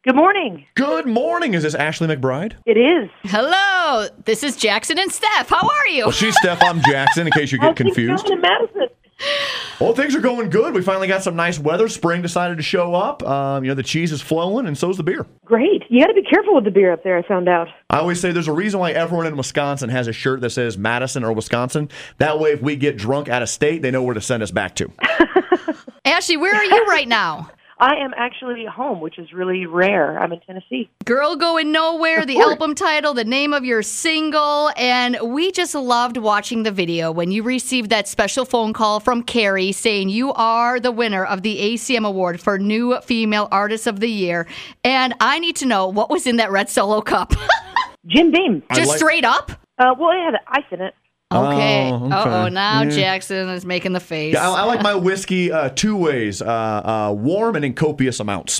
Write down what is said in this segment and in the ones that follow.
Good morning. Good morning. Is this Ashley McBride? It is. Hello, this is Jackson and Steph. How are you? Well, she's Steph. I'm Jackson, in case you get confused. In Madison. Well, things are going good. We finally got some nice weather. Spring decided to show up. The cheese is flowing, and so's the beer. Great. You got to be careful with the beer up there, I found out. I always say there's a reason why everyone in Wisconsin has a shirt that says Madison or Wisconsin. That way, if we get drunk out of state, they know where to send us back to. Ashley, where are you right now? I am actually home, which is really rare. I'm in Tennessee. Girl Going Nowhere, the album title, the name of your single, and we just loved watching the video when you received that special phone call from Carrie saying you are the winner of the ACM Award for New Female Artist of the Year. And I need to know what was in that red Solo cup. Jim Beam. Just straight up? Well, it had ice in it. Okay. Oh, okay. Uh-oh, now Yeah. Jackson is making the face. Yeah, I like my whiskey two ways, warm and in copious amounts.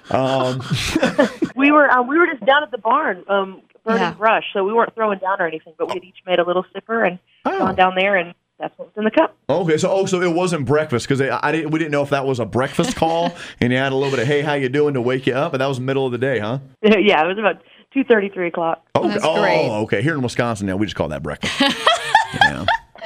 We were just down at the barn burning brush, so we weren't throwing down or anything, but we had each made a little sipper and gone down there, and that's what was in the cup. Okay, so it wasn't breakfast because we didn't know if that was a breakfast call, and you had a little bit of hey, how you doing to wake you up, and that was middle of the day, huh? Yeah, it was about 2:30, 3 o'clock. Okay. That's great. Okay. Here in Wisconsin now, we just call that breakfast. Yeah.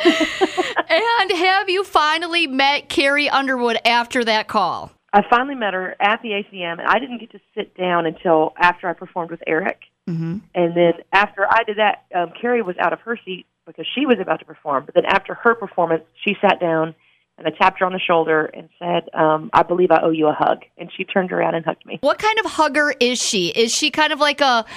And have you finally met Carrie Underwood after that call? I finally met her at the ACM, and I didn't get to sit down until after I performed with Eric. Mm-hmm. And then after I did that, Carrie was out of her seat because she was about to perform. But then after her performance, she sat down, and I tapped her on the shoulder and said, I believe I owe you a hug. And she turned around and hugged me. What kind of hugger is she? Is she kind of like a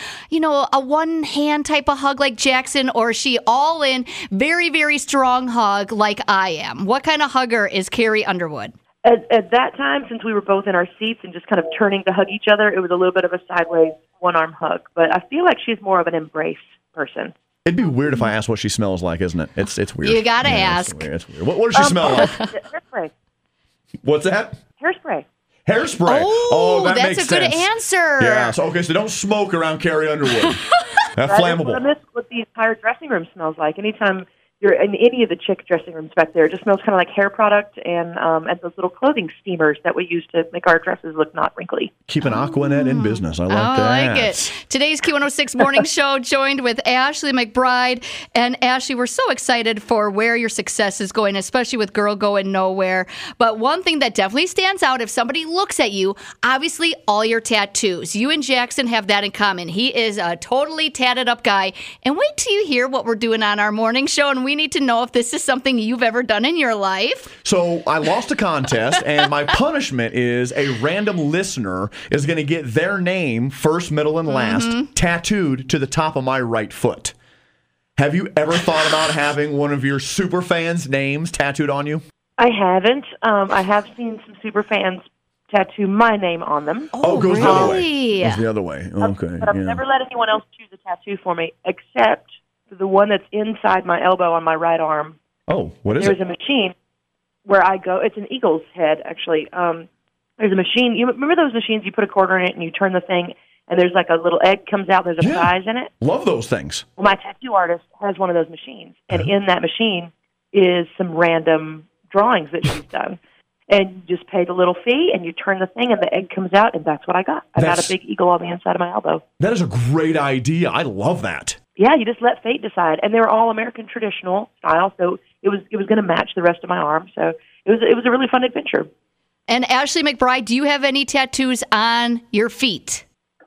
one-hand type of hug like Jackson, or is she all in, very, very strong hug like I am? What kind of hugger is Carrie Underwood? At that time, since we were both in our seats and just kind of turning to hug each other, it was a little bit of a sideways one-arm hug. But I feel like she's more of an embrace person. It'd be weird if I asked what she smells like, isn't it? It's weird. You gotta ask. It's weird. What does she smell like? Hairspray. What's that? Hairspray. Hairspray. Oh, that that's makes a good sense. answer. Yeah. So don't smoke around Carrie Underwood. That's flammable. I miss what the entire dressing room smells like. Anytime you're in any of the chick dressing rooms back there, it just smells kind of like hair product and those little clothing steamers that we use to make our dresses look not wrinkly. Keep an Aquanet in business. I like that. I like it. Today's Q106 Morning Show joined with Ashley McBride. And Ashley, we're so excited for where your success is going, especially with Girl Going Nowhere. But one thing that definitely stands out, if somebody looks at you, obviously all your tattoos. You and Jackson have that in common. He is a totally tatted up guy. And wait till you hear what we're doing on our morning show. And we need to know if this is something you've ever done in your life. So I lost a contest, and my punishment is a random listener is going to get their name, first, middle, and last, tattooed to the top of my right foot. Have you ever thought about having one of your super fans' names tattooed on you? I haven't. I have seen some super fans tattoo my name on them. Oh, it goes the other way. really? Goes the other way. Okay. But I've never let anyone else choose a tattoo for me, except for the one that's inside my elbow on my right arm. Oh, what is There's it? a machine where I go. It's an eagle's head, actually. There's a machine. You remember those machines? You put a quarter in it and you turn the thing, and there's like a little egg comes out. There's a prize in it. Love those things. Well, my tattoo artist has one of those machines, and in that machine is some random drawings that she's done. And you just pay the little fee, and you turn the thing, and the egg comes out, and that's what I got. I got a big eagle on the inside of my elbow. That is a great idea. I love that. Yeah, you just let fate decide, and they were all American traditional style, so it was going to match the rest of my arm. So it was a really fun adventure. And Ashley McBride, do you have any tattoos on your feet?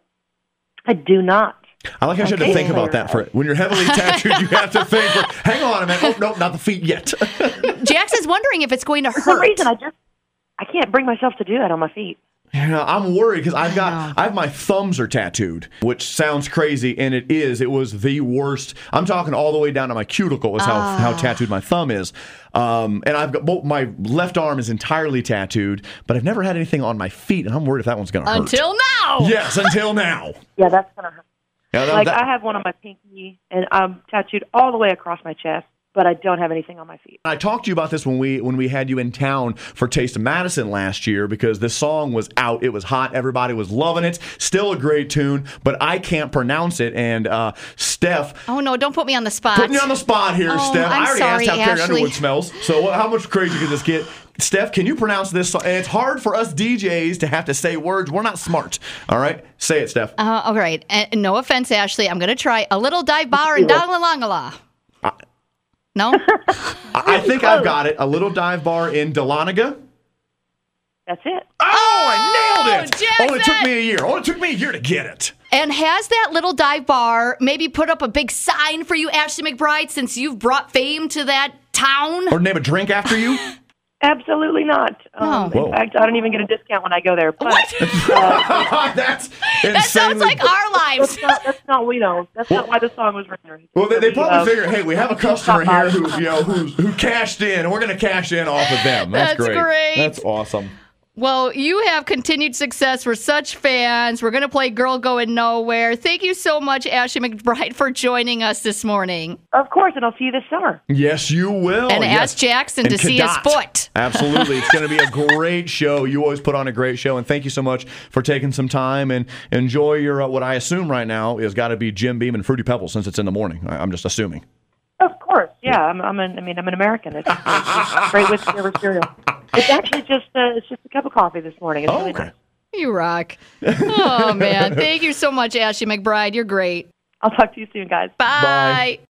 I do not. I like how you had to think about that. When you're heavily tattooed, you have to think, hang on a minute. Oh, no, not the feet yet. Jackson's wondering if it's going to hurt. For some reason, I can't bring myself to do that on my feet. Yeah, I'm worried because I have my thumbs are tattooed, which sounds crazy, and it is. It was the worst. I'm talking all the way down to my cuticle is how tattooed my thumb is. And I've got my left arm is entirely tattooed, but I've never had anything on my feet, and I'm worried if that one's going to hurt. Until now. Yes, until now. Yeah, that's going to hurt. Yeah, I have one on my pinky, and I'm tattooed all the way across my chest. but I don't have anything on my feet. I talked to you about this when we had you in town for Taste of Madison last year because this song was out. It was hot. Everybody was loving it. Still a great tune, but I can't pronounce it. And Steph. Oh, no, don't put me on the spot. Putting you on the spot here, Steph. I'm I already sorry, asked how Carrie Ashley. Underwood smells. So how much crazier could this get? Steph, can you pronounce this song? And it's hard for us DJs to have to say words. We're not smart. All right? Say it, Steph. All right. And no offense, Ashley. I'm going to try A Little Dive Bar in Dongalangala. No? I think I've got it. A Little Dive Bar in Dahlonega. That's it. Oh, I nailed it. Jackson! Only took me a year. Only took me a year to get it. And has that Little Dive Bar maybe put up a big sign for you, Ashley McBride, since you've brought fame to that town? Or name a drink after you? Absolutely not. No. In fact, I don't even get a discount when I go there. But, What? That's That sounds insanely- like our lives. That's not why the song was written. Well, they probably figured, hey, we have a customer here who cashed in, and we're going to cash in off of them. That's great. That's awesome. Well, you have continued success. We're such fans. We're going to play Girl Going Nowhere. Thank you so much, Ashley McBride, for joining us this morning. Of course, and I'll see you this summer. Yes, you will. And yes. ask Jackson to see his Cadott. foot. Absolutely. It's going to be a great show. You always put on a great show, and thank you so much for taking some time and enjoy your, what I assume right now is got to be Jim Beam and Fruity Pebbles since it's in the morning. I'm just assuming. Of course, yeah. I'm an American. It's great with flavor cereal. It's actually just a cup of coffee this morning. It's really nice. You rock. Oh, man. Thank you so much, Ashley McBride. You're great. I'll talk to you soon, guys. Bye.